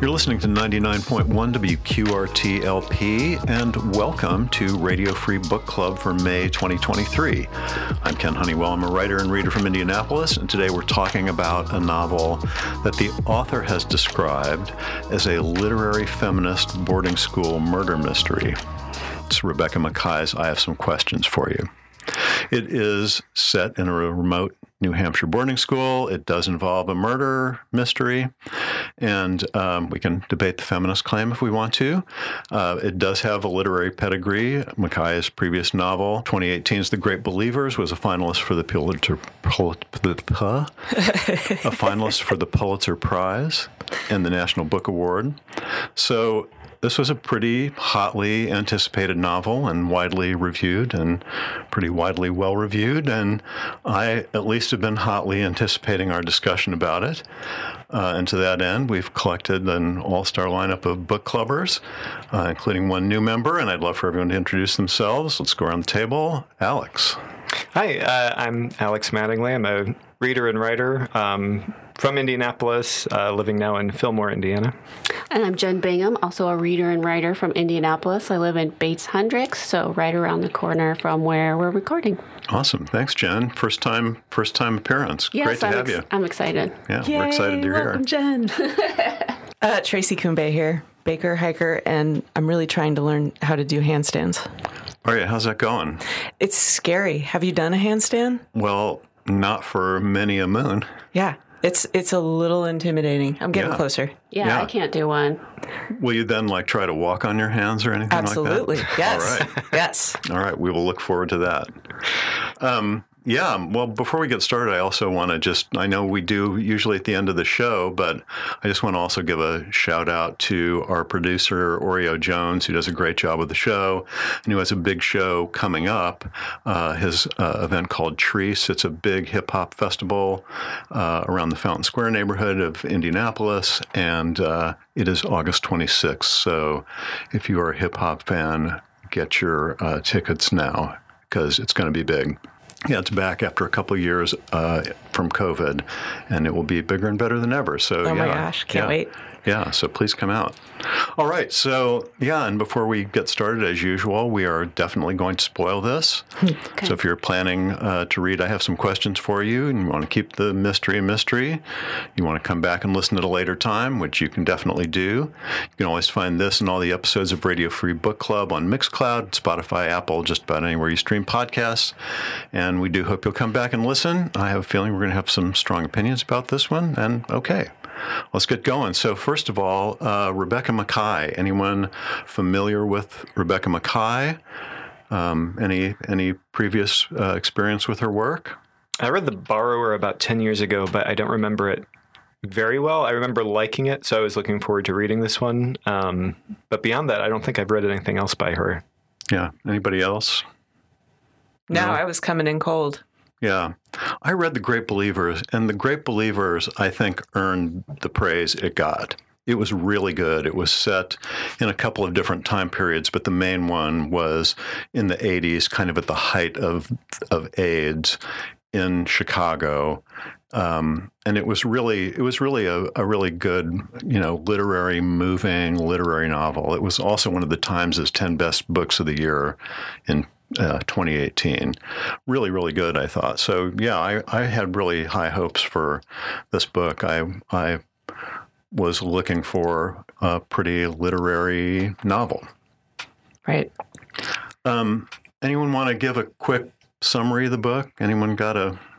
You're listening to 99.1 WQRT LP, and welcome to Radio Free Book Club for May 2023. I'm Ken Honeywell. I'm a writer and reader from Indianapolis, and today we're talking about a novel that the author has described as a literary feminist boarding school murder mystery. It's Rebecca Mackay's I Have Some Questions for You. It is set in a remote New Hampshire boarding school. It does involve a murder mystery, and we can debate the feminist claim if we want to. It does have a literary pedigree. Mackay's previous novel, 2018's The Great Believers, was a finalist for the Pulitzer Prize and the National Book Award. So this was a pretty hotly anticipated novel and widely reviewed and pretty widely well-reviewed, and I at least have been hotly anticipating our discussion about it. And to that end, we've collected an all-star lineup of book clubbers, including one new member, and I'd love for everyone to introduce themselves. Let's go around the table. Alex. Hi, I'm Alex Mattingly. I'm a reader and writer from Indianapolis, living now in Fillmore, Indiana. And I'm Jen Bingham, also a reader and writer from Indianapolis. I live in Bates-Hendricks, so right around the corner from where we're recording. Awesome. Thanks, Jen. First time appearance. Yes, Great to have you. I'm excited. Yeah, Yay, we're excited to hear. Welcome, Jen. Tracy Kumbay here, baker, hiker, and I'm really trying to learn how to do handstands. All right, how's that going? It's scary. Have you done a handstand? Well, not for many a moon. Yeah. It's a little intimidating. I'm getting closer. Yeah, I can't do one. Will you then try to walk on your hands or anything Absolutely. like that? Yes. All right. Yes. All right. We will look forward to that. Well, before we get started, I also want to I know we do usually at the end of the show, but I just want to also give a shout out to our producer, Oreo Jones, who does a great job with the show and who has a big show coming up, his event called Treese. It's a big hip hop festival around the Fountain Square neighborhood of Indianapolis, and it is August 26th. So if you are a hip hop fan, get your tickets now because it's going to be big. Yeah, it's back after a couple of years from COVID, and it will be bigger and better than ever. So, oh my gosh, can't wait. Yeah, so please come out. All right, so and before we get started, as usual, we are definitely going to spoil this. Okay. So if you're planning to read, I have some questions for you, and you want to keep the mystery a mystery. You want to come back and listen at a later time, which you can definitely do. You can always find this and all the episodes of Radio Free Book Club on Mixcloud, Spotify, Apple, just about anywhere you stream podcasts. And we do hope you'll come back and listen. I have a feeling we're going to have some strong opinions about this one, and okay. Let's get going. So first of all, Rebecca Mackay. Anyone familiar with Rebecca Mackay? Any previous experience with her work? I read The Borrower about 10 years ago, but I don't remember it very well. I remember liking it, so I was looking forward to reading this one. But beyond that, I don't think I've read anything else by her. Yeah. Anybody else? No, I was coming in cold. Yeah. I read The Great Believers, and The Great Believers, I think, earned the praise it got. It was really good. It was set in a couple of different time periods, but the main one was in the 80s, kind of at the height of AIDS in Chicago. And it was really a really good, literary, moving literary novel. It was also one of the Times' 10 best books of the year in 2018. Really, really good, I thought. So, yeah, I had really high hopes for this book. I was looking for a pretty literary novel. Right. Anyone want to give a quick summary of the book? Anyone got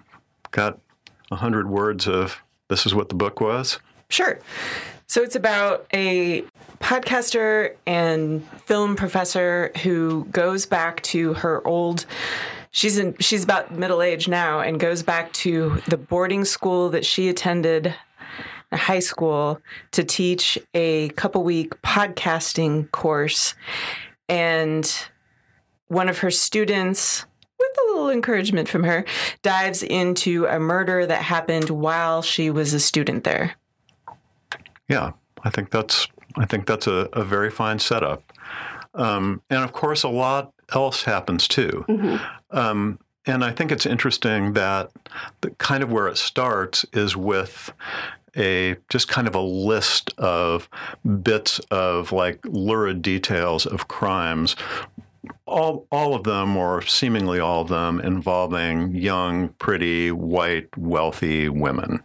100 words of this is what the book was? Sure. So it's about a podcaster and film professor who goes back to her old. She's about middle age now and goes back to the boarding school that she attended, a high school, to teach a couple-week podcasting course. And one of her students, with a little encouragement from her, dives into a murder that happened while she was a student there. Yeah, I think that's a very fine setup. And of course, a lot else happens too. Mm-hmm. And I think it's interesting that the kind of where it starts is with just kind of a list of bits of like lurid details of crimes, all of them, or seemingly all of them, involving young, pretty, white, wealthy women.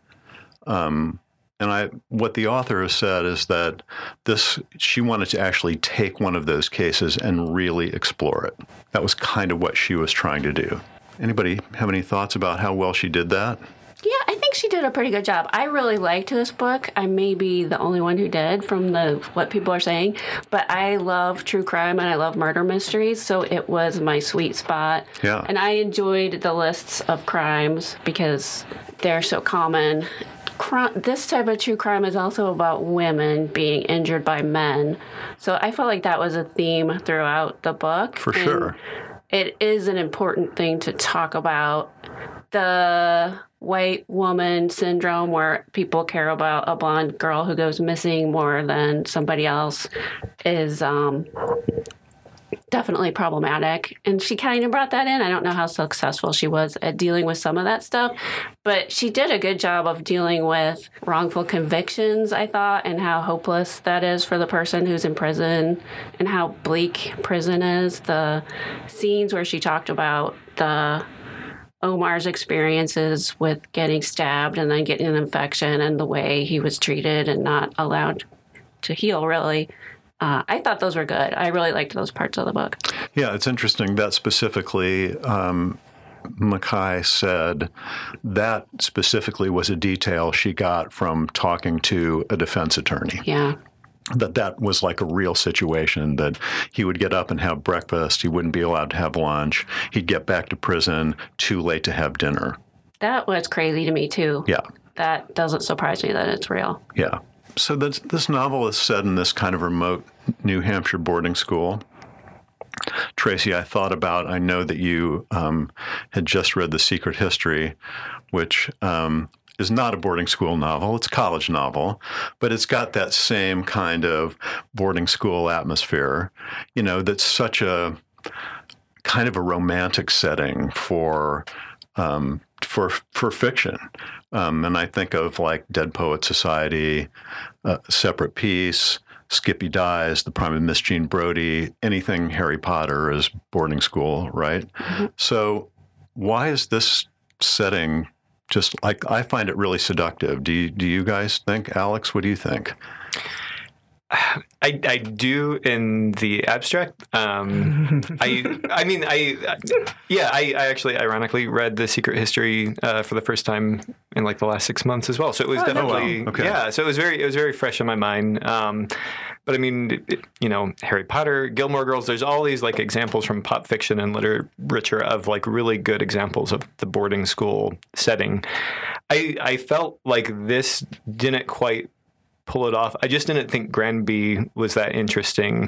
And what the author has said is that she wanted to actually take one of those cases and really explore it. That was kind of what she was trying to do. Anybody have any thoughts about how well she did that? Yeah, I think she did a pretty good job. I really liked this book. I may be the only one who did from what people are saying, but I love true crime and I love murder mysteries, so it was my sweet spot. Yeah. And I enjoyed the lists of crimes because they're so common. This type of true crime is also about women being injured by men. So I felt like that was a theme throughout the book. For sure. It is an important thing to talk about. The white woman syndrome, where people care about a blonde girl who goes missing more than somebody else, is definitely problematic. And she kind of brought that in. I don't know how successful she was at dealing with some of that stuff, but she did a good job of dealing with wrongful convictions, I thought, and how hopeless that is for the person who's in prison and how bleak prison is. The scenes where she talked about Omar's experiences with getting stabbed and then getting an infection and the way he was treated and not allowed to heal, really. I thought those were good. I really liked those parts of the book. Yeah, it's interesting that specifically Mackay said that specifically was a detail she got from talking to a defense attorney. Yeah. That was like a real situation, that he would get up and have breakfast. He wouldn't be allowed to have lunch. He'd get back to prison too late to have dinner. That was crazy to me, too. Yeah. That doesn't surprise me that it's real. Yeah. So this novel is set in this kind of remote New Hampshire boarding school. Tracy, I know that you had just read The Secret History, which is not a boarding school novel. It's a college novel, but it's got that same kind of boarding school atmosphere, that's such a kind of a romantic setting for fiction. And I think of like Dead Poet Society, Separate Peace, Skippy Dies, The Prime of Miss Jean Brodie, anything Harry Potter is boarding school, right? Mm-hmm. So why is this setting just like, I find it really seductive. Do you guys think? Alex, what do you think? I do in the abstract. I actually ironically read The Secret History for the first time in like the last 6 months as well. So it was definitely, okay. Yeah. So it was very fresh in my mind. But I mean, Harry Potter, Gilmore Girls, there's all these like examples from pop fiction and literature of like really good examples of the boarding school setting. I felt like this didn't quite pull it off. I just didn't think Granby was that interesting.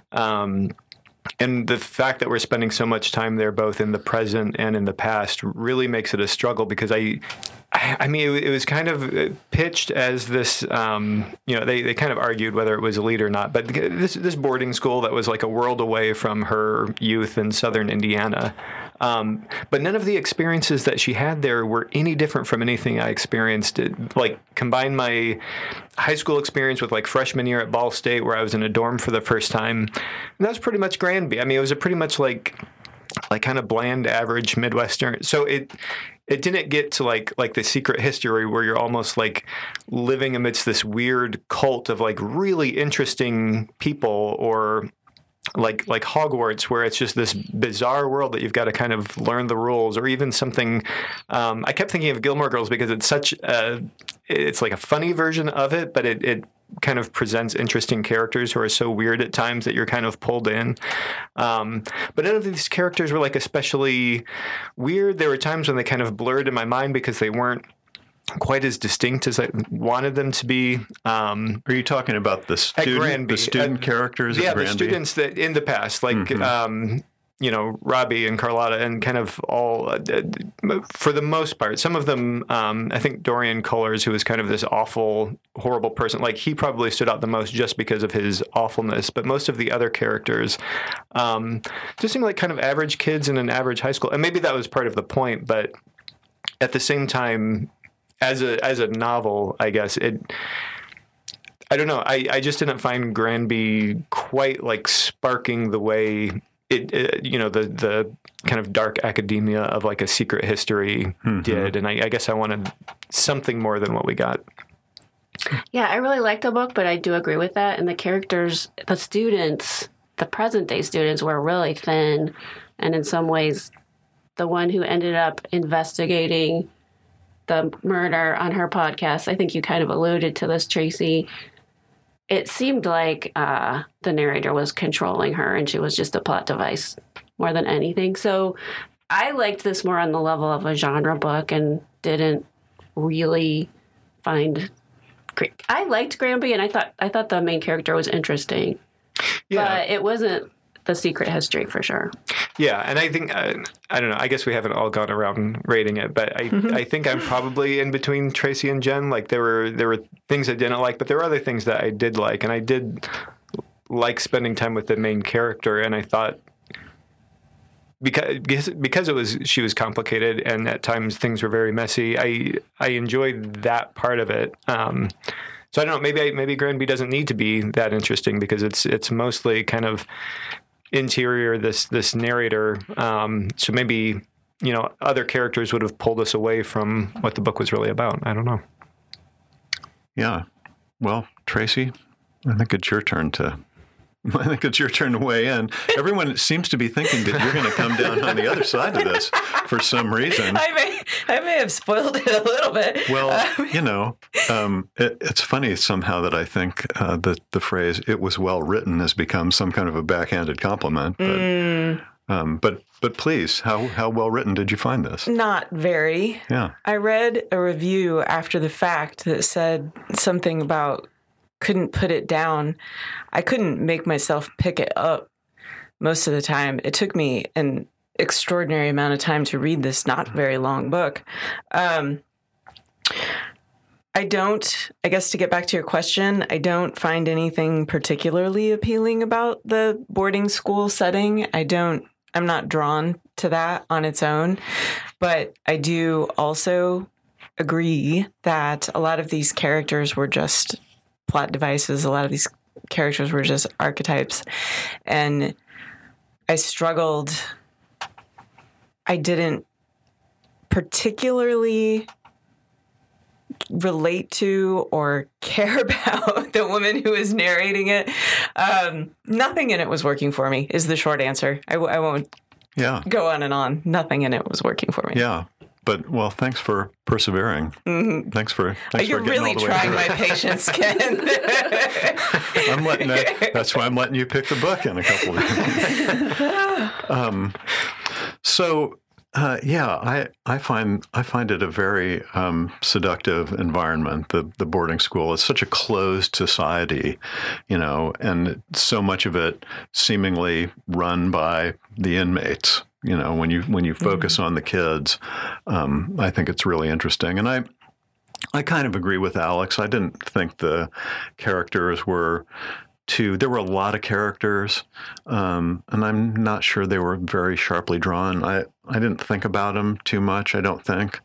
And the fact that we're spending so much time there, both in the present and in the past, really makes it a struggle because I mean, it was kind of pitched as this, they kind of argued whether it was elite or not, but this boarding school that was like a world away from her youth in southern Indiana. But none of the experiences that she had there were any different from anything I experienced. Combine my high school experience with like freshman year at Ball State, where I was in a dorm for the first time. And that was pretty much Granby. I mean, it was a pretty much like kind of bland, average Midwestern. So it didn't get to like The Secret History, where you're almost like living amidst this weird cult of like really interesting people, or like Hogwarts, where it's just this bizarre world that you've got to kind of learn the rules, or even something. I kept thinking of Gilmore Girls because it's it's like a funny version of it, but it kind of presents interesting characters who are so weird at times that you're kind of pulled in. But none of these characters were like especially weird. There were times when they kind of blurred in my mind because they weren't quite as distinct as I wanted them to be. Are you talking about the student characters? Yeah, at Granby? The students that in the past, like Robbie and Carlotta, and kind of all, for the most part, some of them. I think Dorian Cullors, who was kind of this awful, horrible person, like he probably stood out the most just because of his awfulness. But most of the other characters just seemed like kind of average kids in an average high school, and maybe that was part of the point. But at the same time, as a novel, I guess I don't know. I just didn't find Granby quite like sparking the way the kind of dark academia of like A Secret History did. And I guess I wanted something more than what we got. Yeah, I really liked the book, but I do agree with that. And the characters, the students, the present day students were really thin. And in some ways, the one who ended up investigating the murder on her podcast, I think you kind of alluded to this, Tracy. It seemed like the narrator was controlling her and she was just a plot device more than anything. So I liked this more on the level of a genre book and didn't really find... I liked Granby and I thought the main character was interesting. Yeah. But it wasn't The Secret History for sure. Yeah, and I think, I don't know, I guess we haven't all gone around rating it, but I think I'm probably in between Tracy and Jen. Like there were things I didn't like, but there were other things that I did like, and I did like spending time with the main character, and I thought because she was complicated and at times things were very messy, I enjoyed that part of it. So I don't know, maybe Granby doesn't need to be that interesting because it's mostly kind of interior, this narrator. So maybe, other characters would have pulled us away from what the book was really about. I don't know. Yeah. Well, Tracy, I think it's your turn to weigh in. Everyone seems to be thinking that you're going to come down on the other side of this for some reason. I may have spoiled it a little bit. Well, it's funny somehow that I think that the phrase "it was well written" has become some kind of a backhanded compliment. But please, how well written did you find this? Not very. Yeah. I read a review after the fact that said something about couldn't put it down. I couldn't make myself pick it up most of the time. It took me an extraordinary amount of time to read this not very long book. I guess to get back to your question, I don't find anything particularly appealing about the boarding school setting. I'm not drawn to that on its own, but I do also agree that a lot of these characters were just plot devices. A lot of these characters were just archetypes. And I struggled. I didn't particularly relate to or care about the woman who was narrating it. Nothing in it was working for me is the short answer. I won't go on and on. Nothing in it was working for me. Yeah. But, well, thanks for persevering. Mm-hmm. Thanks for You're really trying my patience, Ken. That's why I'm letting you pick the book in a couple of days. I find it a very seductive environment. The boarding school is such a closed society, and so much of it seemingly run by the inmates. When you focus on the kids, I think it's really interesting. And I kind of agree with Alex. I didn't think the characters were there were a lot of characters, and I'm not sure they were very sharply drawn. I didn't think about them too much, I don't think.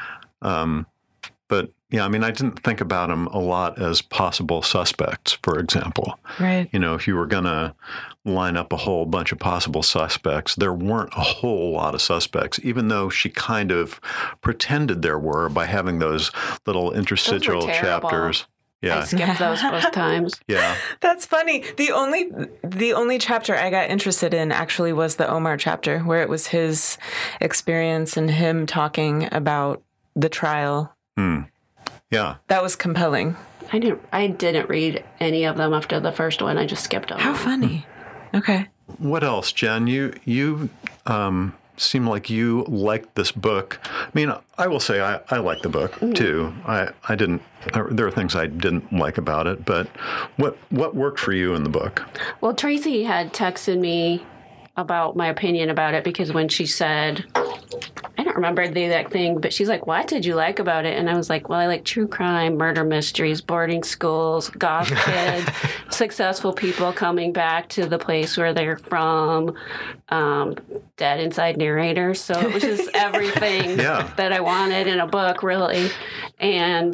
But yeah, I didn't think about them a lot as possible suspects, for example. Right. If you were going to line up a whole bunch of possible suspects, there weren't a whole lot of suspects, even though she kind of pretended there were by having those little interstitial chapters. Yeah. I skipped those both times. Yeah. That's funny. The only chapter I got interested in actually was the Omar chapter, where it was his experience and him talking about the trial. Yeah. That was compelling. I didn't read any of them after the first one. I just skipped them. How funny. Okay. What else, Jen? You seem like you liked this book. I will say I like the book too. I didn't. There are things I didn't like about it, but what worked for you in the book? Well, Tracy had texted me about my opinion about it because when she said, I don't can't remember the exact thing, but she's like, what did you like about it? And I was like, well, I like true crime, murder mysteries, boarding schools, goth kids, successful people coming back to the place where they're from, dead inside narrators. So it was just everything that I wanted in a book, really. And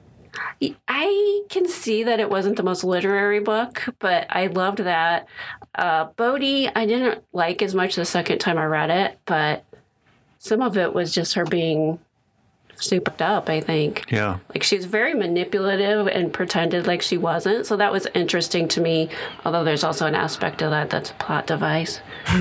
I can see that it wasn't the most literary book, but I loved that. Bodhi, I didn't like as much the second time I read it, but some of it was just her being souped up, I think. Yeah. Like, she's very manipulative and pretended like she wasn't. So that was interesting to me, although there's also an aspect of that that's a plot device.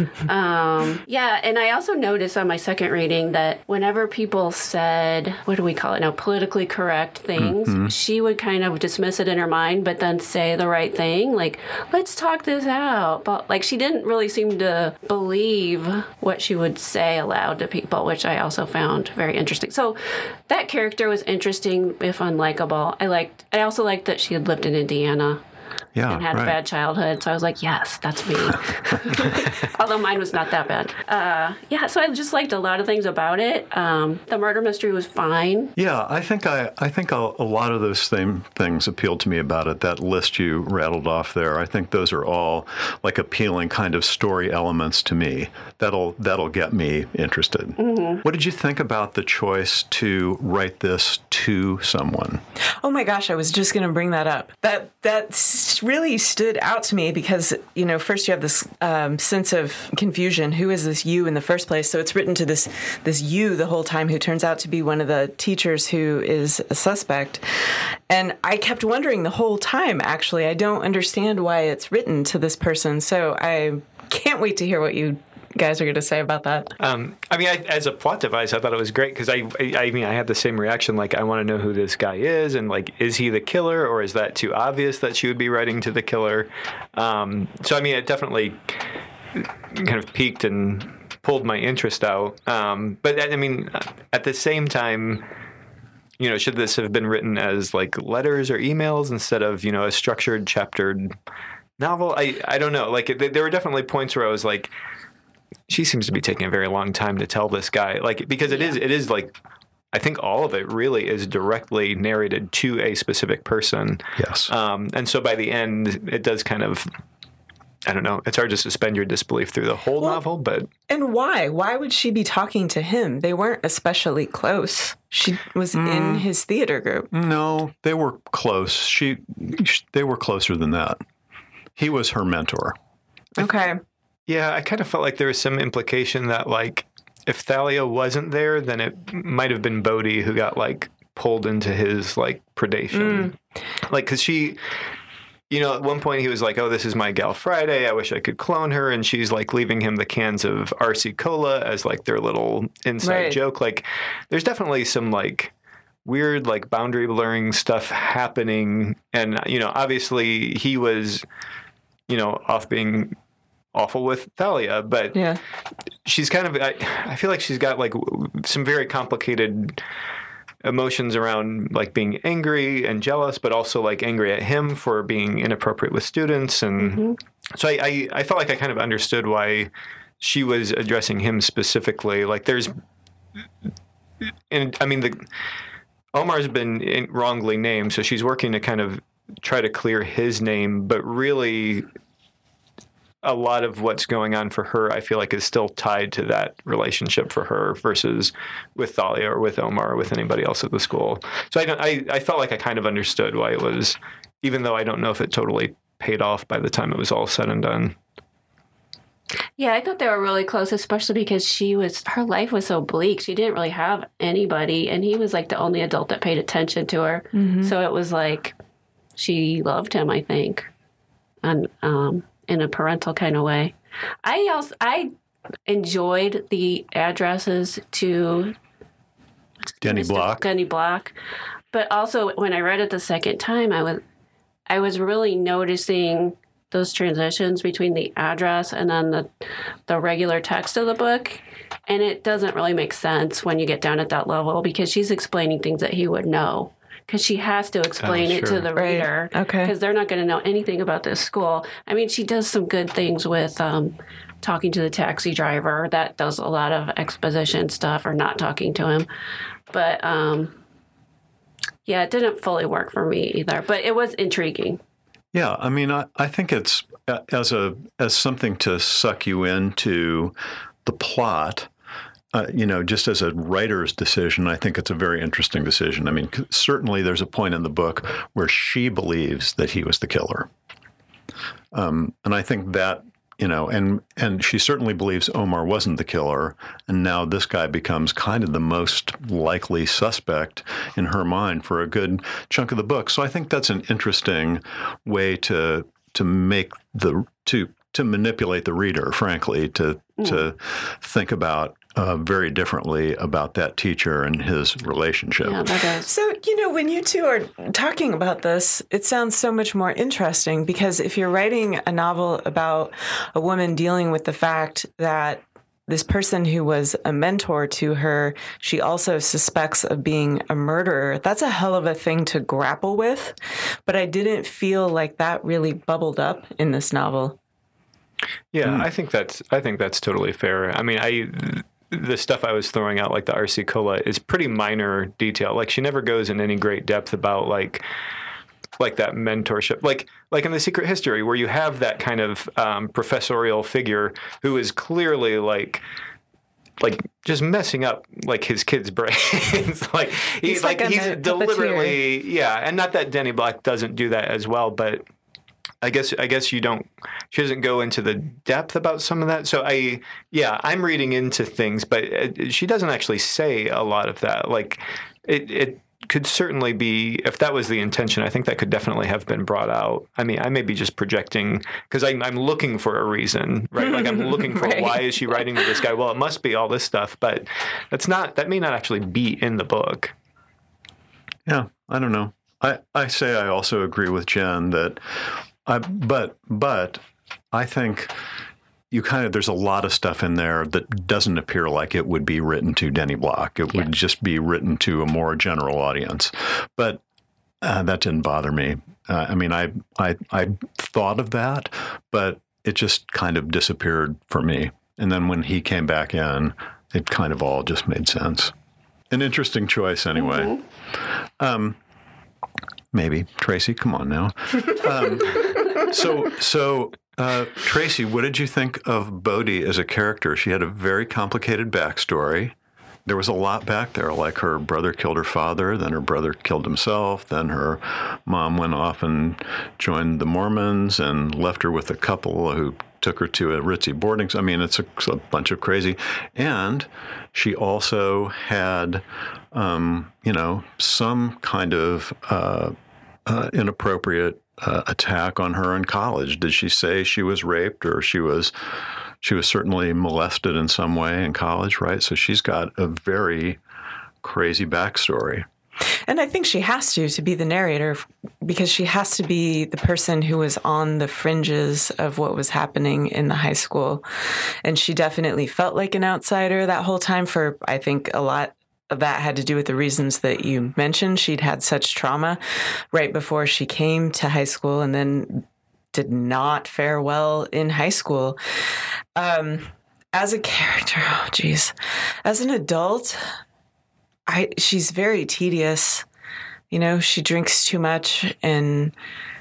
Yeah, and I also noticed on my second reading that whenever people said, what do we call it now, politically correct things, she would kind of dismiss it in her mind, but then say the right thing, like, let's talk this out. But, like, she didn't really seem to believe what she would say aloud to people, which I also found very interesting. So that character was interesting, if unlikable. I also liked that she had lived in Indiana and had a bad childhood. So I was like, yes, that's me. Although mine was not that bad. So I just liked a lot of things about it. The murder mystery was fine. Yeah, I think a lot of those same things appealed to me about it. That list you rattled off there, I think those are all like appealing kind of story elements to me. That'll get me interested. Mm-hmm. What did you think about the choice to write this to someone? Oh my gosh, I was just going to bring that up. That really stood out to me because, first you have this sense of confusion. Who is this you in the first place? So it's written to this you the whole time, who turns out to be one of the teachers who is a suspect. And I kept wondering the whole time, actually, I don't understand why it's written to this person. So I can't wait to hear what you guys are going to say about that. As a plot device, I thought it was great because I had the same reaction. Like, I want to know who this guy is, and like, is he the killer, or is that too obvious that she would be writing to the killer? It definitely kind of piqued and pulled my interest out. But at the same time, should this have been written as like letters or emails instead of a structured, chaptered novel? I don't know. Like, there were definitely points where I was like, she seems to be taking a very long time to tell this guy, like, because it is like, I think all of it really is directly narrated to a specific person. Yes. And so by the end, it does kind of, I don't know, it's hard to suspend your disbelief through the whole novel, but. And why? Why would she be talking to him? They weren't especially close. She was in his theater group. No, they were close. They were closer than that. He was her mentor. Okay. Yeah, I kind of felt like there was some implication that, like, if Thalia wasn't there, then it might have been Bodhi who got, like, pulled into his, like, predation. Like, because she, at one point he was like, oh, this is my gal Friday. I wish I could clone her. And she's, like, leaving him the cans of RC Cola as, like, their little inside joke. Like, there's definitely some, like, weird, like, boundary blurring stuff happening. And, obviously he was, off being awful with Thalia, but she's kind of, I feel like she's got like some very complicated emotions around like being angry and jealous, but also like angry at him for being inappropriate with students. And so I felt like I kind of understood why she was addressing him specifically. Like Omar's been wrongly named, so she's working to kind of try to clear his name, but really a lot of what's going on for her, I feel like, is still tied to that relationship for her versus with Thalia or with Omar or with anybody else at the school. So I felt like I kind of understood why it was, even though I don't know if it totally paid off by the time it was all said and done. Yeah, I thought they were really close, especially because her life was so bleak. She didn't really have anybody, and he was like the only adult that paid attention to her. So it was like she loved him, I think, and in a parental kind of way. I enjoyed the addresses to Denny Block, but also when I read it the second time, I was really noticing those transitions between the address and then the regular text of the book, and it doesn't really make sense when you get down at that level because she's explaining things that he would know. because she has to explain it to the Right. reader. Okay. Because they're not going to know anything about this school. I mean, she does some good things with talking to the taxi driver. That does a lot of exposition stuff, or not talking to him. But yeah, it didn't fully work for me either. But it was intriguing. Yeah, I mean, I think it's as something to suck you into the plot. Just as a writer's decision, I think it's a very interesting decision. I mean, certainly there's a point in the book where she believes that he was the killer, and I think that and she certainly believes Omar wasn't the killer, and now this guy becomes kind of the most likely suspect in her mind for a good chunk of the book. So I think that's an interesting way to make to manipulate the reader, frankly, to think about very differently about that teacher and his relationship. Yeah, that is. So, when you two are talking about this, it sounds so much more interesting, because if you're writing a novel about a woman dealing with the fact that this person who was a mentor to her, she also suspects of being a murderer, that's a hell of a thing to grapple with. But I didn't feel like that really bubbled up in this novel. Yeah, I think that's totally fair. I mean, the stuff I was throwing out, like the R.C. Cola, is pretty minor detail. Like, she never goes in any great depth about like that mentorship, like in The Secret History, where you have that kind of professorial figure who is clearly like just messing up like his kids' brains. he's deliberately, yeah. And not that Denny Black doesn't do that as well, but I guess she doesn't go into the depth about some of that. So I'm reading into things, but she doesn't actually say a lot of that. Like, it could certainly be, if that was the intention, I think that could definitely have been brought out. I mean, I may be just projecting, because I'm looking for a reason, right? Like, I'm looking for Right. Why is she writing to this guy? Well, it must be all this stuff, but that may not actually be in the book. Yeah, I don't know. I say I also agree with Jen that, but I think there's a lot of stuff in there that doesn't appear like it would be written to Denny Block. It would just be written to a more general audience. But that didn't bother me. I mean, I thought of that, but it just kind of disappeared for me. And then when he came back in, it kind of all just made sense. An interesting choice, anyway. Mm-hmm. Maybe. Tracy, come on now. So Tracy, what did you think of Bodhi as a character? She had a very complicated backstory. There was a lot back there, like her brother killed her father, then her brother killed himself, then her mom went off and joined the Mormons and left her with a couple who took her to a ritzy boarding. I mean, it's a bunch of crazy. And she also had, some kind of inappropriate attack on her in college. Did she say she was raped, or she was certainly molested in some way in college, right? So she's got a very crazy backstory. And I think she has to be the narrator, because she has to be the person who was on the fringes of what was happening in the high school. And she definitely felt like an outsider that whole time. For, I think, a lot of that had to do with the reasons that you mentioned. She'd had such trauma right before she came to high school, and then did not fare well in high school. As a character, as an adult, she's very tedious. She drinks too much and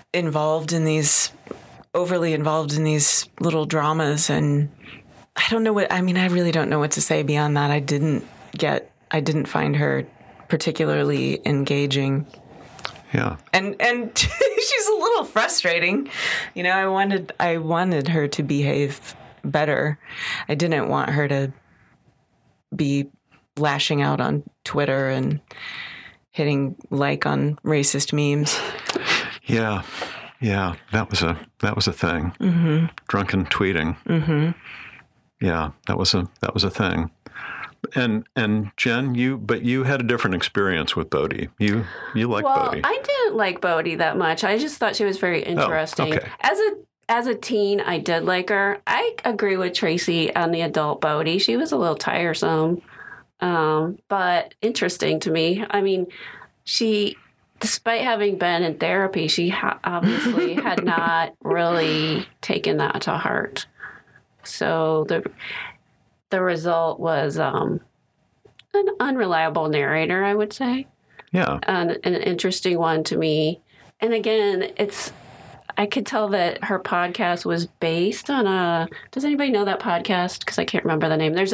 overly involved in these little dramas. And I really don't know what to say beyond that. I didn't find her particularly engaging. Yeah. And she's a little frustrating. I wanted her to behave better. I didn't want her to be lashing out on Twitter and hitting like on racist memes. Yeah. That was a thing. Mm-hmm. Drunken tweeting. Mm-hmm. Yeah, that was a thing. And Jen, you had a different experience with Bodhi. You like Bodhi. I didn't like Bodhi that much. I just thought she was very interesting. Oh, okay. As a teen, I did like her. I agree with Tracy on the adult Bodhi. She was a little tiresome, but interesting to me. I mean, she despite having been in therapy, she obviously had not really taken that to heart. So the result was an unreliable narrator, I would say. Yeah. An interesting one to me. And again, I could tell that her podcast was based on does anybody know that podcast? Because I can't remember the name. There's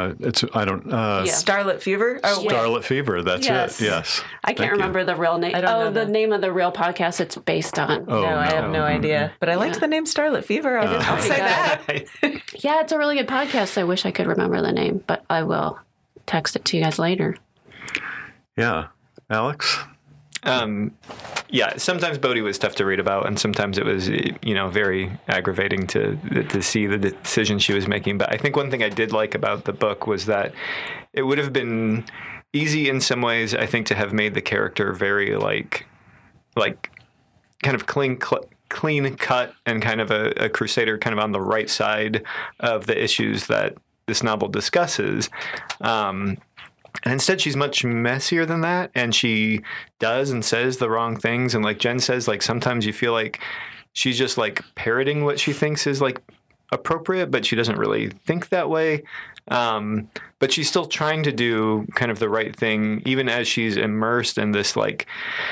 Starlet Fever? Oh, Starlet Fever, that's Yes. it, yes. I can't remember the real name. I don't know the that. name of the real podcast it's based on. Oh, No, I have no idea. But I liked the name Starlet Fever. I'll say that. Yeah, it's a really good podcast. I wish I could remember the name, but I will text it to you guys later. Yeah. Alex? Yeah, sometimes Bodhi was tough to read about, and sometimes it was, very aggravating to see the decisions she was making. But I think one thing I did like about the book was that it would have been easy in some ways, I think, to have made the character very like kind of clean cut and kind of a crusader, kind of on the right side of the issues that this novel discusses. And instead, she's much messier than that, and she does and says the wrong things. And like Jen says, like sometimes you feel like she's just like parroting what she thinks is like appropriate, but she doesn't really think that way. But she's still trying to do kind of the right thing, even as she's immersed in this like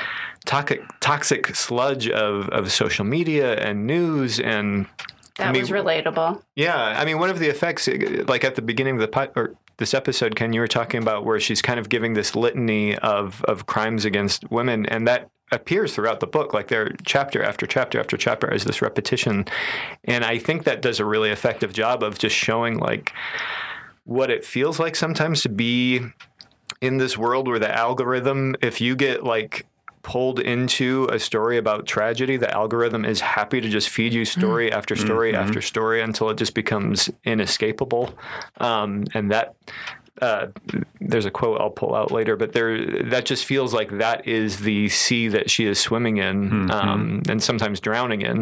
toxic sludge of social media and news and. That was relatable. Yeah, I mean, one of the effects, like at the beginning of this episode, Ken, you were talking about where she's kind of giving this litany of crimes against women, and that appears throughout the book, like there chapter after chapter after chapter as this repetition. And I think that does a really effective job of just showing like what it feels like sometimes to be in this world where the algorithm, if you get like pulled into a story about tragedy, the algorithm is happy to just feed you story after story after story until it just becomes inescapable. And that there's a quote I'll pull out later, but that just feels like that is the sea that she is swimming in and sometimes drowning in.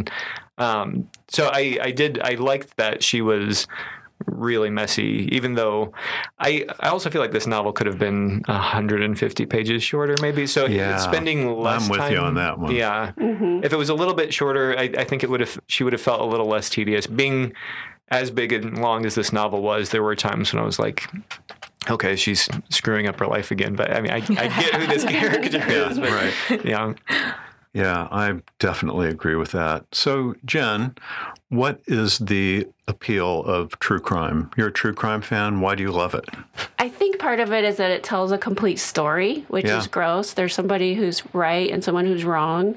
So I liked that she was really messy, even though I also feel like this novel could have been 150 pages shorter maybe. So spending less time. I'm with you on that one. Yeah. If it was a little bit shorter, I think she would have felt a little less tedious. Being as big and long as this novel was, there were times when I was like, okay, she's screwing up her life again. But I mean, I get who this character is. But, right. Yeah. Yeah, I definitely agree with that. So, Jen, what is the appeal of true crime? You're a true crime fan. Why do you love it? I think part of it is that it tells a complete story, which is gross. There's somebody who's right and someone who's wrong.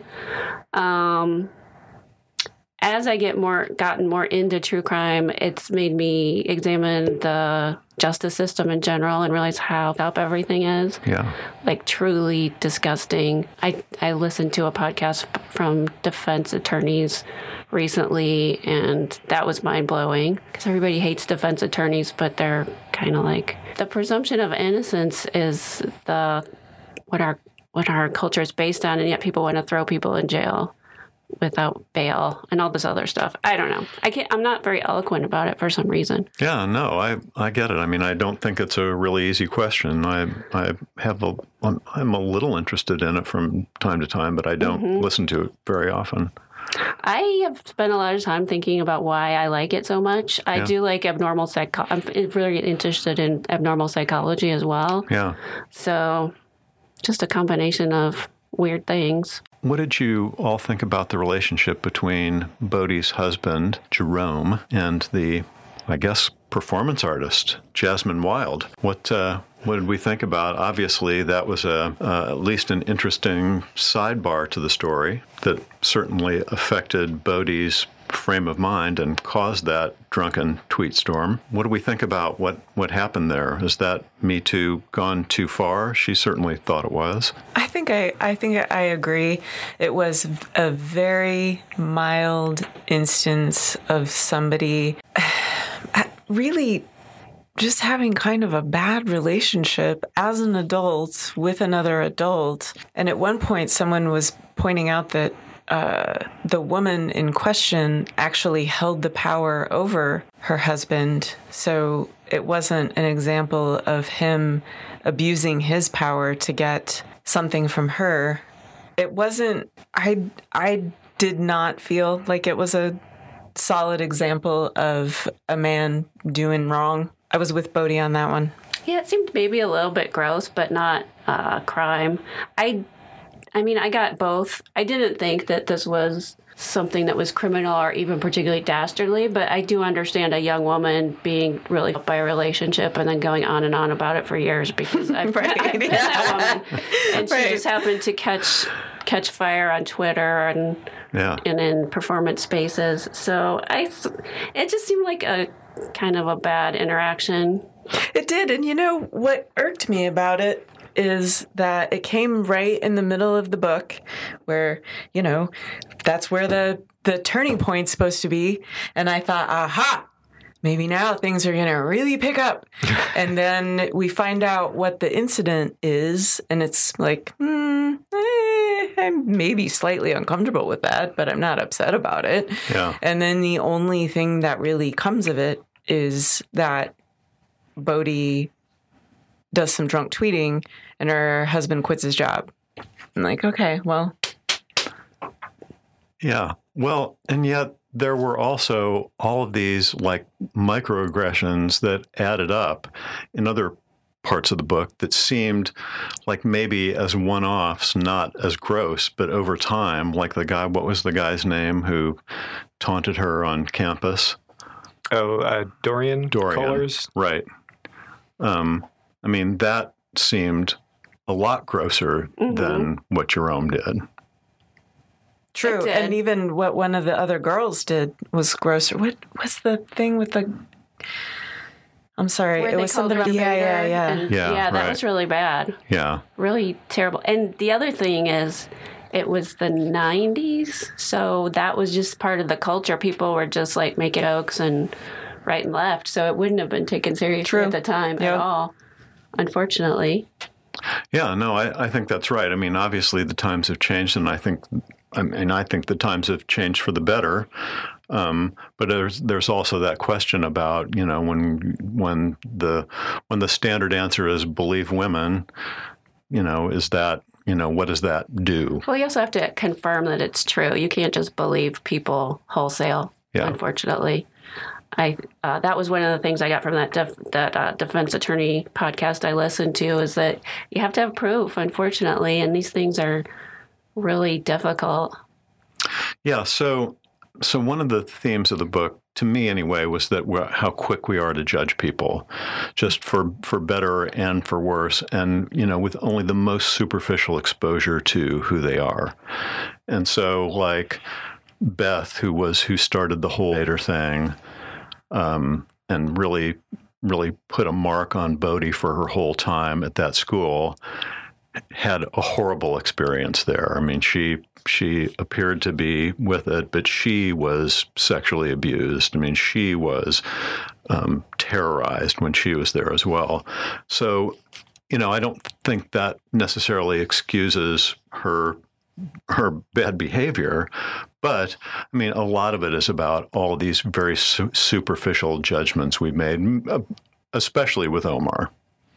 As I gotten more into true crime, it's made me examine the justice system in general and realize how up everything is. Yeah. Like truly disgusting. I listened to a podcast from defense attorneys recently, and that was mind-blowing because everybody hates defense attorneys, but they're kind of like the presumption of innocence is what our culture is based on, and yet people want to throw people in jail without bail and all this other stuff. I don't know. I'm not very eloquent about it for some reason. Yeah, no, I get it. I mean, I don't think it's a really easy question. I'm a little interested in it from time to time, but I don't listen to it very often. I have spent a lot of time thinking about why I like it so much. I do like abnormal I'm really interested in abnormal psychology as well. Yeah. So just a combination of weird things. What did you all think about the relationship between Bodhi's husband, Jerome, and the, I guess, performance artist, Jasmine Wilde? What did we think about? Obviously, that was at least an interesting sidebar to the story that certainly affected Bodhi's frame of mind and caused that drunken tweet storm. What do we think about what happened there? Is that Me Too gone too far? She certainly thought it was. I think I agree. It was a very mild instance of somebody really just having kind of a bad relationship as an adult with another adult. And at one point, someone was pointing out that the woman in question actually held the power over her husband. So it wasn't an example of him abusing his power to get something from her. it wasn't, I did not feel like it was a solid example of a man doing wrong. I was with Bodhi on that one. Yeah, it seemed maybe a little bit gross, but not crime. I mean, I got both. I didn't think that this was something that was criminal or even particularly dastardly, but I do understand a young woman being really by a relationship and then going on and on about it for years, because I've been that woman, and she just happened to catch fire on Twitter and in performance spaces. So it just seemed like a kind of a bad interaction. It did, and you know what irked me about it is that it came right in the middle of the book where, you know, that's where the turning point's supposed to be. And I thought, aha, maybe now things are going to really pick up. And then we find out what the incident is, and it's like, I'm maybe slightly uncomfortable with that, but I'm not upset about it. Yeah. And then the only thing that really comes of it is that Bodhi does some drunk tweeting and her husband quits his job. I'm like, okay, well. Yeah. Well, and yet there were also all of these like microaggressions that added up in other parts of the book that seemed like maybe as one-offs, not as gross, but over time, like the guy, what was the guy's name who taunted her on campus? Dorian Kohlers. Right. I mean, that seemed a lot grosser than what Jerome did. True. And even what one of the other girls did was grosser. What was the thing with the... I'm sorry. Where it was something about... Yeah, that right. was really bad. Yeah. Really terrible. And the other thing is, it was the 90s, so that was just part of the culture. People were just like making jokes and right and left, so it wouldn't have been taken seriously at the time at all, unfortunately. Yeah, no, I think that's right. I mean, obviously the times have changed, and I think the times have changed for the better. But there's also that question about, you know, when the standard answer is believe women, you know, is that, you know, what does that do? Well, you also have to confirm that it's true. You can't just believe people wholesale, unfortunately. That was one of the things I got from that defense attorney podcast I listened to, is that you have to have proof, unfortunately, and these things are really difficult. Yeah, so one of the themes of the book, to me anyway, was that how quick we are to judge people, just for better and for worse, and, you know, with only the most superficial exposure to who they are. And so, like Beth, who started the whole later thing, and really put a mark on Bodhi for her whole time at that school, had a horrible experience there. I mean, she appeared to be with it, but she was sexually abused. I mean, she was terrorized when she was there as well. So, you know, I don't think that necessarily excuses her bad behavior, but I mean, a lot of it is about all these very superficial judgments we've made, especially with Omar.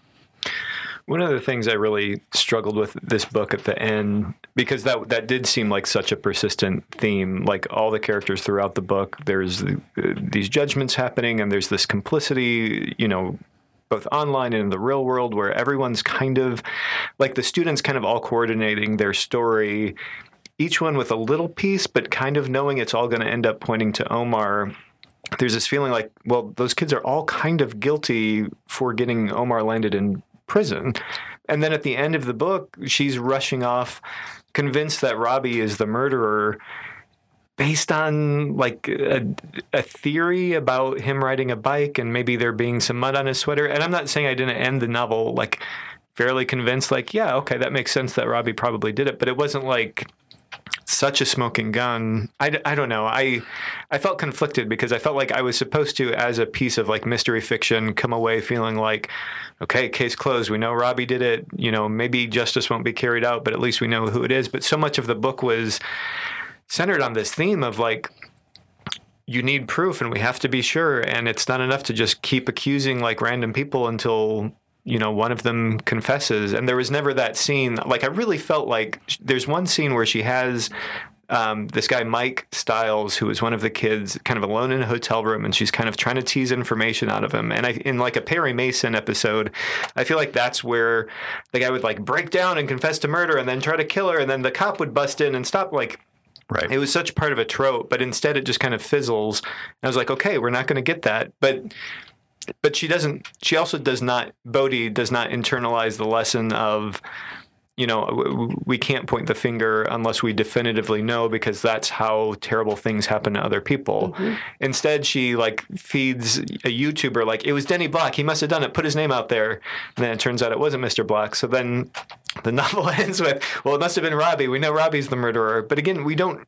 One of the things I really struggled with this book at the end, because that did seem like such a persistent theme, like all the characters throughout the book, there's these judgments happening, and there's this complicity, you know, both online and in the real world, where everyone's kind of, like the students kind of all coordinating their story, each one with a little piece, but kind of knowing it's all going to end up pointing to Omar. There's this feeling like, well, those kids are all kind of guilty for getting Omar landed in prison. And then at the end of the book, she's rushing off, convinced that Robbie is the murderer, based on like a theory about him riding a bike and maybe there being some mud on his sweater. And I'm not saying I didn't end the novel like fairly convinced, like, yeah, okay, that makes sense that Robbie probably did it. But it wasn't like such a smoking gun. I don't know. I felt conflicted because I felt like I was supposed to, as a piece of like mystery fiction, come away feeling like, okay, case closed. We know Robbie did it. You know, maybe justice won't be carried out, but at least we know who it is. But so much of the book was centered on this theme of like, you need proof and we have to be sure. And it's not enough to just keep accusing like random people until one of them confesses, and there was never that scene. Like, I really felt like there's one scene where she has this guy, Mike Stiles, who is one of the kids, kind of alone in a hotel room, and she's kind of trying to tease information out of him. And in like a Perry Mason episode, I feel like that's where the guy would like break down and confess to murder and then try to kill her, and then the cop would bust in and stop. Like, Right. It was such part of a trope, but instead it just kind of fizzles. And I was like, okay, we're not going to get that. But she doesn't, she also does not, Bodhi does not internalize the lesson of, we can't point the finger unless we definitively know, because that's how terrible things happen to other people. Mm-hmm. Instead, she like feeds a YouTuber like, it was Denny Black, he must have done it, put his name out there. And then it turns out it wasn't Mr. Black. So then the novel ends with, well, it must have been Robbie. We know Robbie's the murderer. But again, we don't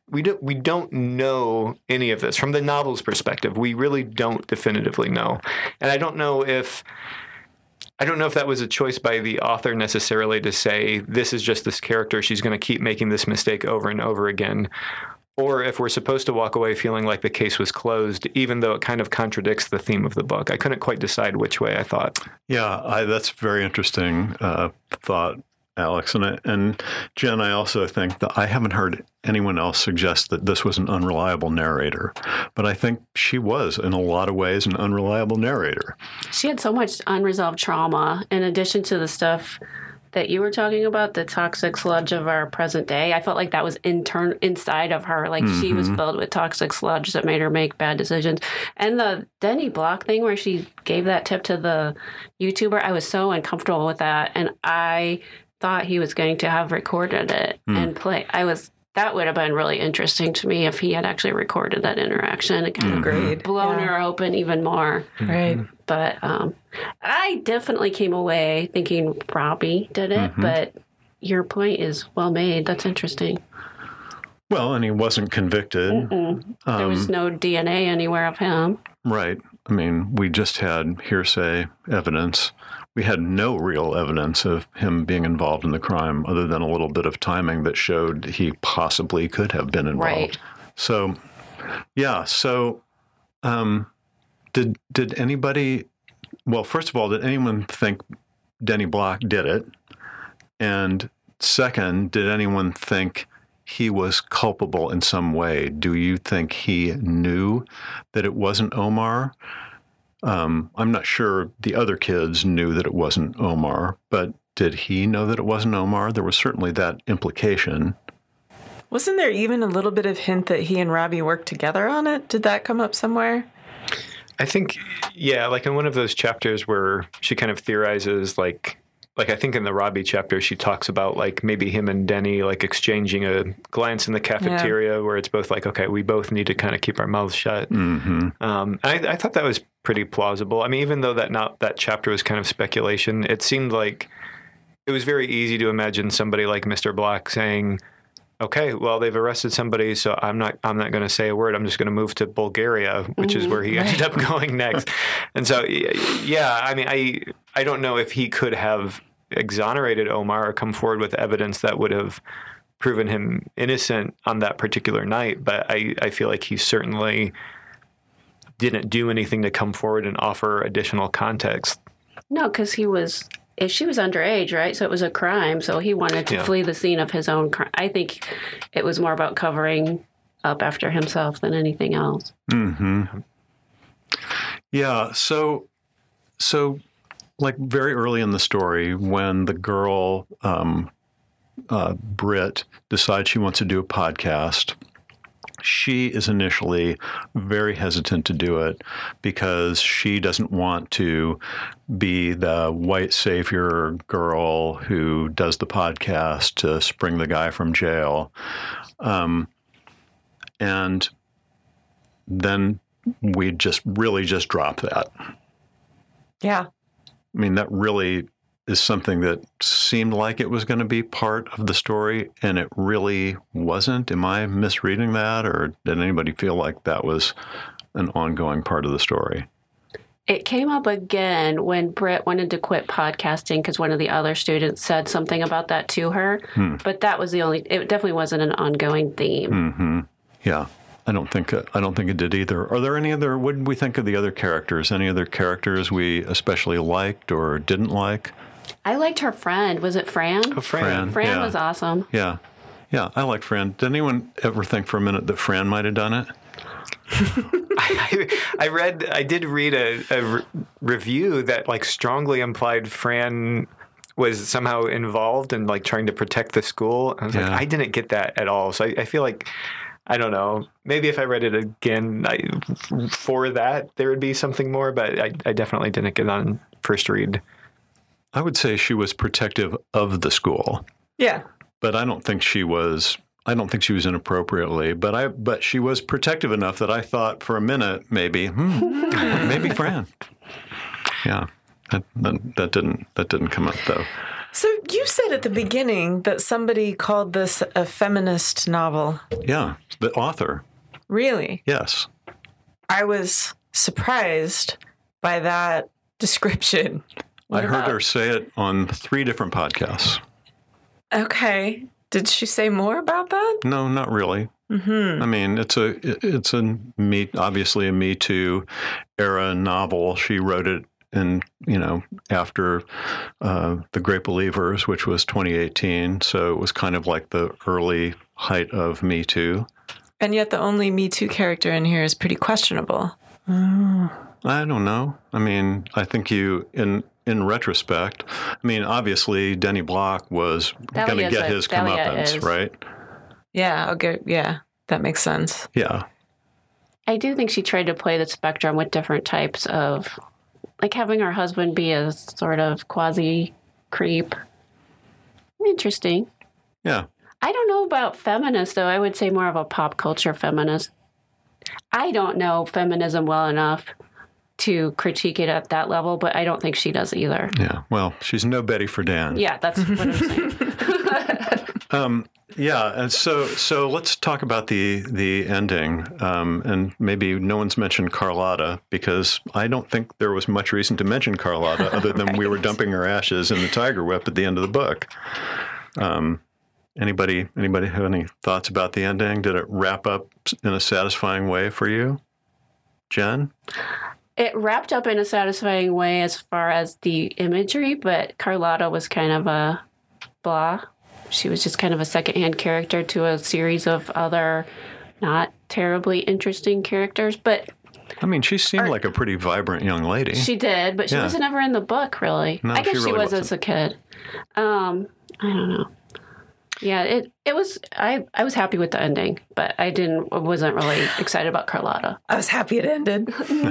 know any of this from the novel's perspective. We really don't definitively know. And I don't know if that was a choice by the author necessarily to say, this is just this character, she's going to keep making this mistake over and over again, or if we're supposed to walk away feeling like the case was closed, even though it kind of contradicts the theme of the book. I couldn't quite decide which way I thought. Yeah, that's a very interesting thought, Alex. And Jen, I also think that I haven't heard anyone else suggest that this was an unreliable narrator, but I think she was, in a lot of ways, an unreliable narrator. She had so much unresolved trauma, in addition to the stuff that you were talking about, the toxic sludge of our present day. I felt like that was inside of her. Like, she was filled with toxic sludge that made her make bad decisions. And the Denny Block thing where she gave that tip to the YouTuber, I was so uncomfortable with that. And I thought he was going to have recorded it and play. That would have been really interesting to me if he had actually recorded that interaction and kind of blown her open even more. Right. But I definitely came away thinking Robbie did it, but your point is well made. That's interesting. Well, and he wasn't convicted. There was no DNA anywhere of him. Right. I mean, we just had hearsay evidence. We had no real evidence of him being involved in the crime other than a little bit of timing that showed he possibly could have been involved. Right. So, yeah. So, did anybody, well, first of all, did anyone think Denny Block did it? And second, did anyone think he was culpable in some way? Do you think he knew that it wasn't Omar? I'm not sure the other kids knew that it wasn't Omar, but did he know that it wasn't Omar? There was certainly that implication. Wasn't there even a little bit of hint that he and Robbie worked together on it? Did that come up somewhere? I think, yeah, like in one of those chapters where she kind of theorizes, like I think in the Robbie chapter, she talks about like maybe him and Denny like exchanging a glance in the cafeteria where it's both like, okay, we both need to kind of keep our mouths shut. I thought that was pretty plausible. I mean, even though that chapter was kind of speculation, it seemed like it was very easy to imagine somebody like Mr. Black saying, okay, well, they've arrested somebody, so I'm not going to say a word. I'm just going to move to Bulgaria, which is where he ended up going next. And so, yeah, I mean, I don't know if he could have exonerated Omar or come forward with evidence that would have proven him innocent on that particular night, but I feel like he certainly didn't do anything to come forward and offer additional context. No, because she was underage, right? So it was a crime. So he wanted to flee the scene of his own crime. I think it was more about covering up after himself than anything else. Yeah. So like very early in the story, when the girl, Britt, decides she wants to do a podcast, she is initially very hesitant to do it because she doesn't want to be the white savior girl who does the podcast to spring the guy from jail. And then we just drop that. Yeah. I mean, that really is something that seemed like it was going to be part of the story, and it really wasn't. Am I misreading that, or did anybody feel like that was an ongoing part of the story? It came up again when Britt wanted to quit podcasting because one of the other students said something about that to her. But that was it definitely wasn't an ongoing theme. Yeah. I don't think it did either. Are there any other? What did we think of the other characters? Any other characters we especially liked or didn't like? I liked her friend. Was it Fran? Oh, Fran. Fran yeah. was awesome. Yeah, I liked Fran. Did anyone ever think for a minute that Fran might have done it? I did read a review that like strongly implied Fran was somehow involved in like trying to protect the school. I was like, I didn't get that at all. So I feel like, I don't know, maybe if I read it again for that, there would be something more, but I definitely didn't get on first read. I would say she was protective of the school. Yeah. But I don't think she was inappropriately, but she was protective enough that I thought for a minute, maybe Fran. Yeah. That didn't come up though. So you said at the beginning that somebody called this a feminist novel. Yeah, the author. Really? Yes. I was surprised by that description. I heard her say it on 3 different podcasts. Okay. Did she say more about that? No, not really. Mm-hmm. I mean, it's obviously a Me Too era novel. She wrote it after The Great Believers, which was 2018. So it was kind of like the early height of Me Too. And yet the only Me Too character in here is pretty questionable. I don't know. I mean, I think in retrospect, I mean, obviously Denny Block was going to get his comeuppance, right? Yeah, yeah, that makes sense. Yeah. I do think she tried to play the spectrum with different types of, like having her husband be a sort of quasi-creep. Interesting. Yeah. I don't know about feminist, though. I would say more of a pop culture feminist. I don't know feminism well enough to critique it at that level, but I don't think she does either. Yeah. Well, she's no Betty Friedan. Yeah, that's what I'm saying. Yeah, and so let's talk about the ending, and maybe no one's mentioned Carlotta, because I don't think there was much reason to mention Carlotta other than we were dumping her ashes in the Tiger Whip at the end of the book. Anybody have any thoughts about the ending? Did it wrap up in a satisfying way for you, Jen? It wrapped up in a satisfying way as far as the imagery, but Carlotta was kind of a blah. She was just kind of a secondhand character to a series of other not terribly interesting characters. But I mean, she seemed like a pretty vibrant young lady. She did, but she wasn't ever in the book, really. No, I guess she really was as a kid. I don't know. Yeah, it was. I was happy with the ending, but I wasn't really excited about Carlotta. I was happy it ended.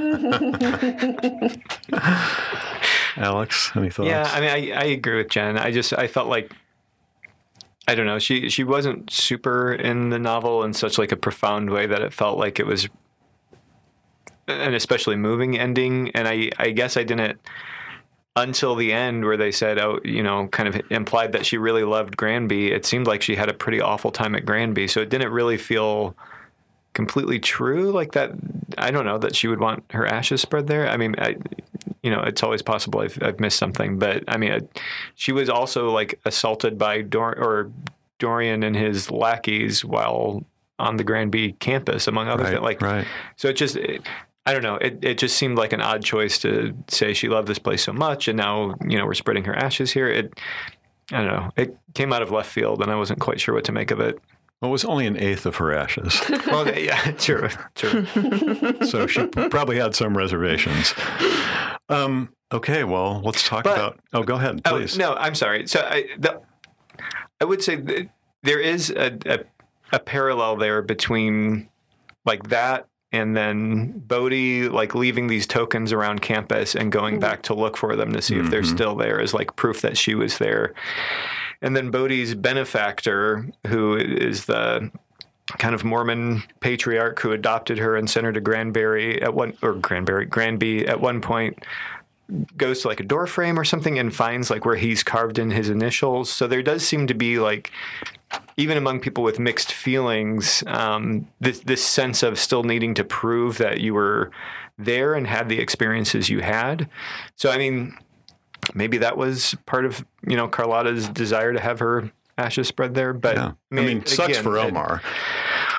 Alex, any thoughts? Yeah, I mean, I agree with Jen. I felt like, I don't know, she wasn't super in the novel in such like a profound way that it felt like it was an especially moving ending. And I guess I didn't, until the end where they said, kind of implied that she really loved Granby. It seemed like she had a pretty awful time at Granby. So it didn't really feel completely true like that. I don't know that she would want her ashes spread there. I mean, it's always possible I've missed something, but I mean, she was also like assaulted by Dorian and his lackeys while on the Granby campus, among other things. Right. So it just, I don't know. It just seemed like an odd choice to say she loved this place so much, and now we're spreading her ashes here. I don't know. It came out of left field, and I wasn't quite sure what to make of it. Well, it was only 1/8 of her ashes. Well, yeah, true. So she probably had some reservations. Okay, well, let's talk about. Oh, go ahead, please. No, I'm sorry. So I would say that there is a parallel there between like that. And then Bodhi, like leaving these tokens around campus and going back to look for them to see if they're still there is like proof that she was there. And then Bodhi's benefactor, who is the kind of Mormon patriarch who adopted her and sent her to Granby at one point, goes to like a door frame or something and finds like where he's carved in his initials. So there does seem to be like, even among people with mixed feelings, this sense of still needing to prove that you were there and had the experiences you had. So, I mean, maybe that was part of, Carlotta's desire to have her ashes spread there. But yeah. I mean, sucks for Omar.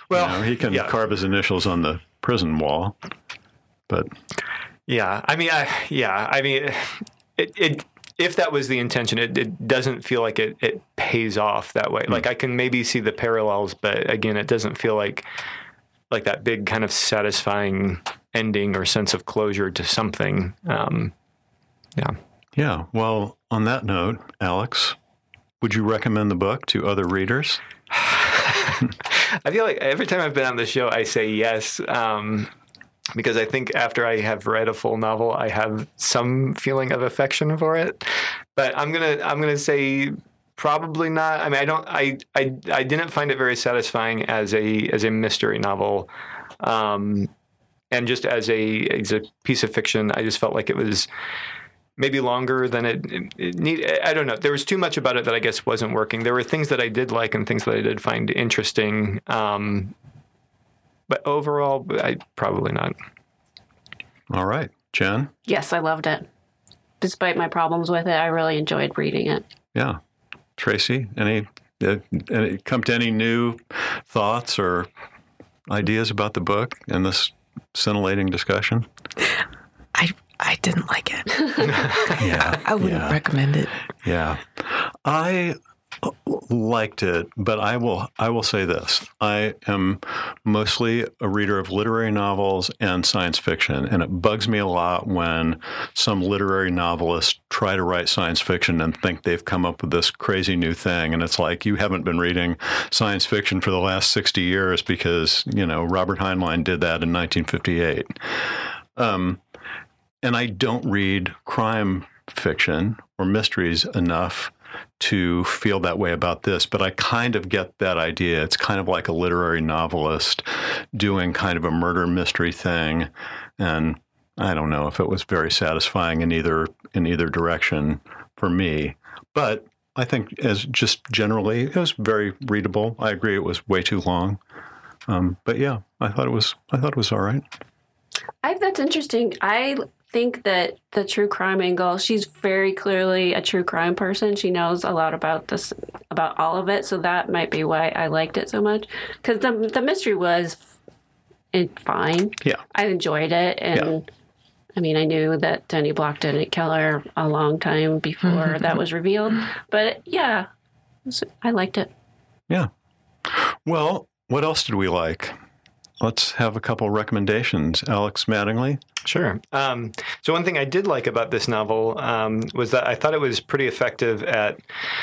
Well, he can carve his initials on the prison wall, but yeah, I mean, it if that was the intention, it doesn't feel like it pays off that way. Like I can maybe see the parallels, but again, it doesn't feel like that big kind of satisfying ending or sense of closure to something. Yeah. Well, on that note, Alex, would you recommend the book to other readers? I feel like every time I've been on the show, I say yes. Because I think after I have read a full novel, I have some feeling of affection for it. But I'm gonna say probably not. I mean, I didn't find it very satisfying as a mystery novel, and just as a piece of fiction, I just felt like it was maybe longer than it needed. I don't know. There was too much about it that I guess wasn't working. There were things that I did like and things that I did find interesting. But overall, probably not. All right. Jen? Yes, I loved it. Despite my problems with it, I really enjoyed reading it. Yeah. Tracy, any come to any new thoughts or ideas about the book in this scintillating discussion? I didn't like it. Yeah. I wouldn't recommend it. Yeah. I liked it, but I will say this. I am mostly a reader of literary novels and science fiction, and it bugs me a lot when some literary novelists try to write science fiction and think they've come up with this crazy new thing, and it's like, you haven't been reading science fiction for the last 60 years because, Robert Heinlein did that in 1958. And I don't read crime fiction or mysteries enough to feel that way about this, but I kind of get that idea. It's kind of like a literary novelist doing kind of a murder mystery thing, and I don't know if it was very satisfying in either direction for me. But I think as just generally, it was very readable. I agree it was way too long, but yeah, I thought it was all right. That's interesting. I think that the true crime angle, she's very clearly a true crime person. She knows a lot about all of it. So that might be why I liked it so much. Because the mystery was fine. Yeah. I enjoyed it. And I mean, I knew that Denny Block didn't kill her a long time before that was revealed. But yeah, I liked it. Yeah. Well, what else did we like? Let's have a couple recommendations. Alex Mattingly? Sure. So one thing I did like about this novel was that I thought it was pretty effective at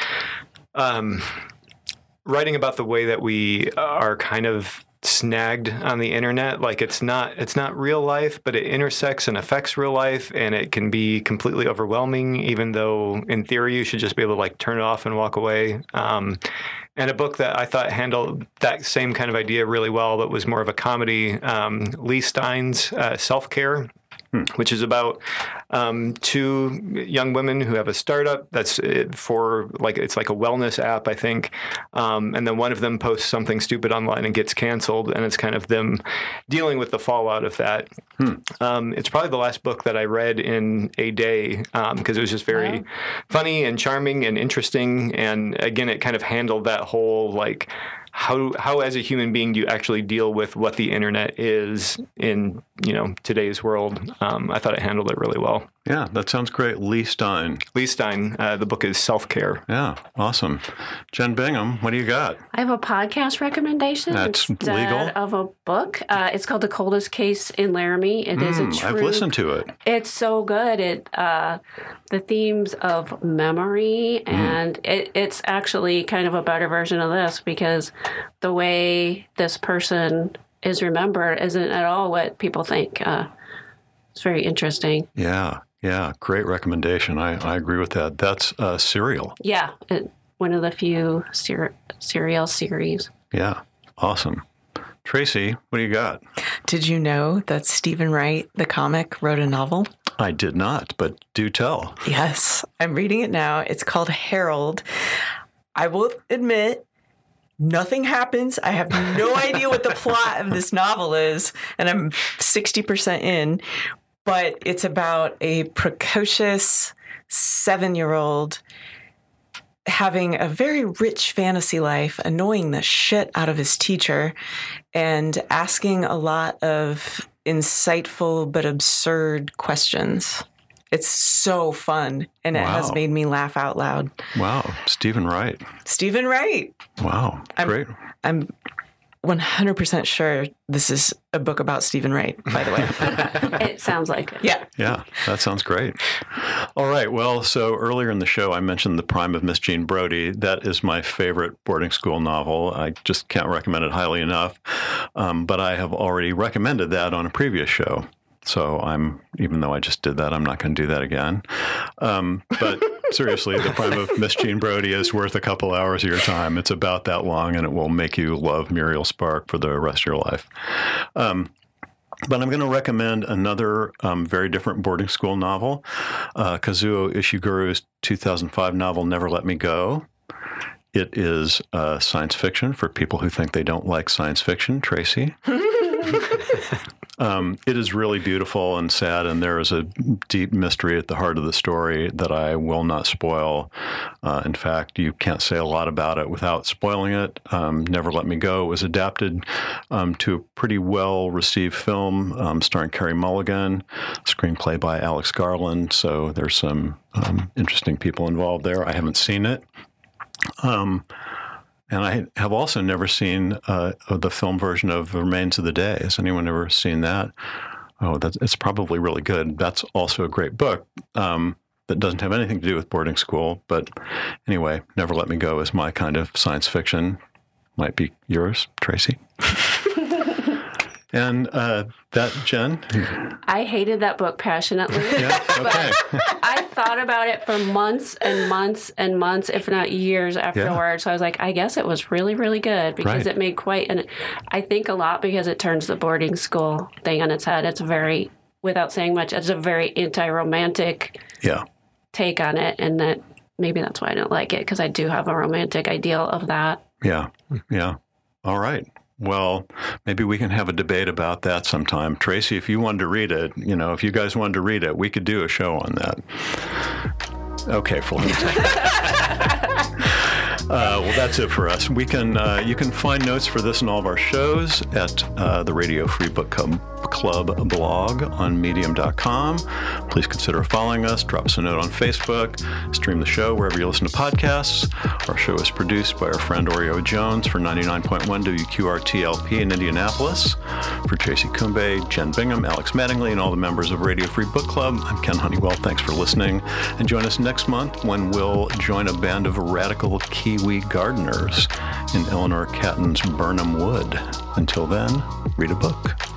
writing about the way that we are kind of snagged on the internet. Like it's not real life, but it intersects and affects real life, and it can be completely overwhelming, even though in theory you should just be able to turn it off and walk away. And a book that I thought handled that same kind of idea really well, but was more of a comedy, Lee Stein's Self-Care, which is about two young women who have a startup that's for it's like a wellness app, I think. And then one of them posts something stupid online and gets canceled, and it's kind of them dealing with the fallout of that. It's probably the last book that I read in a day because it was just very funny and charming and interesting. And again, it kind of handled that whole how as a human being do you actually deal with what the internet is in today's world. I thought it handled it really well. Yeah, that sounds great. Lee Stein. The book is Self-Care. Yeah, awesome. Jen Bingham, what do you got? I have a podcast recommendation. That's instead legal. Of a book. It's called The Coldest Case in Laramie. It is a true... I've listened to it. It's so good. The themes of memory, and it's actually kind of a better version of this because the way this person is remembered isn't at all what people think. It's very interesting. Yeah, great recommendation. I agree with that. That's Serial. Yeah, one of the few serial series. Yeah, awesome. Tracy, what do you got? Did you know that Stephen Wright, the comic, wrote a novel? I did not, but do tell. Yes, I'm reading it now. It's called Harold. I will admit, nothing happens. I have no idea what the plot of this novel is, and I'm 60% in. But it's about a precocious 7-year-old having a very rich fantasy life, annoying the shit out of his teacher, and asking a lot of insightful but absurd questions. It's so fun, and it has made me laugh out loud. Wow. Stephen Wright. Stephen Wright. Wow. Great. I'm 100% sure this is a book about Stephen Wright, by the way. It sounds like it. Yeah. Yeah, that sounds great. All right. Well, so earlier in the show, I mentioned The Prime of Miss Jean Brodie. That is my favorite boarding school novel. I just can't recommend it highly enough. But I have already recommended that on a previous show. So even though I just did that, I'm not going to do that again. But seriously, The Prime of Miss Jean Brodie is worth a couple hours of your time. It's about that long, and it will make you love Muriel Spark for the rest of your life. But I'm going to recommend another very different boarding school novel, Kazuo Ishiguro's 2005 novel, Never Let Me Go. It is science fiction for people who think they don't like science fiction. Tracy? It is really beautiful and sad, and there is a deep mystery at the heart of the story that I will not spoil. In fact, you can't say a lot about it without spoiling it. Never Let Me Go was adapted to a pretty well-received film starring Carey Mulligan, screenplay by Alex Garland, so there's some interesting people involved there. I haven't seen it. And I have also never seen the film version of Remains of the Day. Has anyone ever seen that? Oh, it's probably really good. That's also a great book that doesn't have anything to do with boarding school. But anyway, Never Let Me Go is my kind of science fiction. Might be yours, Tracy. And Jen? I hated that book passionately. Yeah, okay. But I thought about it for months and months and months, if not years afterwards. Yeah. So I was like, I guess it was really, really good because it made quite I think a lot because it turns the boarding school thing on its head. It's very, without saying much, it's a very anti-romantic take on it. And that maybe that's why I don't like it, because I do have a romantic ideal of that. Yeah. Yeah. All right. Well, maybe we can have a debate about that sometime. Tracy, if you wanted to read it, if you guys wanted to read it, we could do a show on that. Okay, Florence. Well, that's it for us. You can find notes for this and all of our shows at the Radio Free Book Club blog on medium.com. Please consider following us. Drop us a note on Facebook. Stream the show wherever you listen to podcasts. Our show is produced by our friend Oreo Jones for 99.1 WQRT-LP in Indianapolis. For Tracy Kumbe, Jen Bingham, Alex Mattingly, and all the members of Radio Free Book Club, I'm Ken Honeywell. Thanks for listening. And join us next month when we'll join a band of radical Kiwi gardeners in Eleanor Catton's Burnham Wood. Until then, read a book.